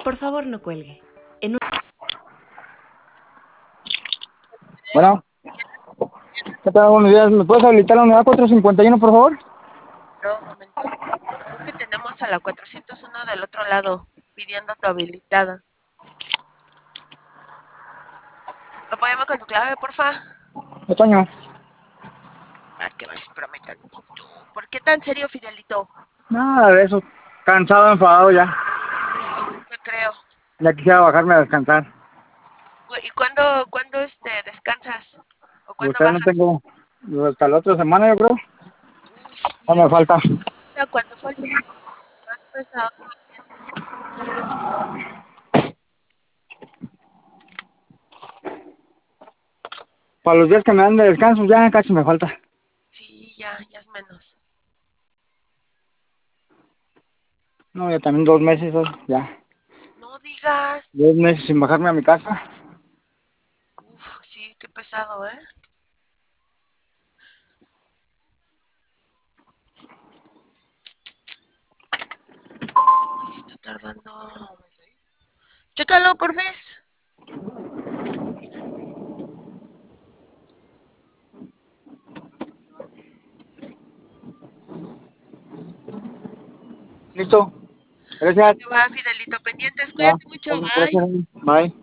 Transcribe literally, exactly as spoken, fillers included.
Por favor, no cuelgue. En un... Bueno, ¿qué tal? Buenos días. ¿Me puedes habilitar la unidad cuatrocientos cincuenta y uno, por favor? No, un momento. Creo que tenemos a la cuatrocientos uno del otro lado, pidiendo tu habilitada. Apóyame con tu clave, porfa. Otoño. Ah, que vas, prometan. ¿Por qué tan serio, Fidelito? Nada de eso. Cansado, enfadado ya. Te creo. Ya quisiera bajarme a descansar. ¿Y cuándo, cuándo este, descansas? ¿O Pues cuándo todavía no bajas? tengo... Hasta la otra semana, yo creo. Uy, No sí, me falta. o sea, cuando fue el último más pesado. Para los días que me dan de descanso, ya casi me falta. Sí, ya, ya es menos. No, ya también dos meses, oh, ya. No digas. Dos meses sin bajarme a mi casa. Uf, sí, qué pesado, ¿eh? Ay, sí está tardando. Chécalo, porfis. ¿Listo? Gracias. Va, Fidelito, pendientes, Ya, cuídate mucho, bye. gracias. Bye.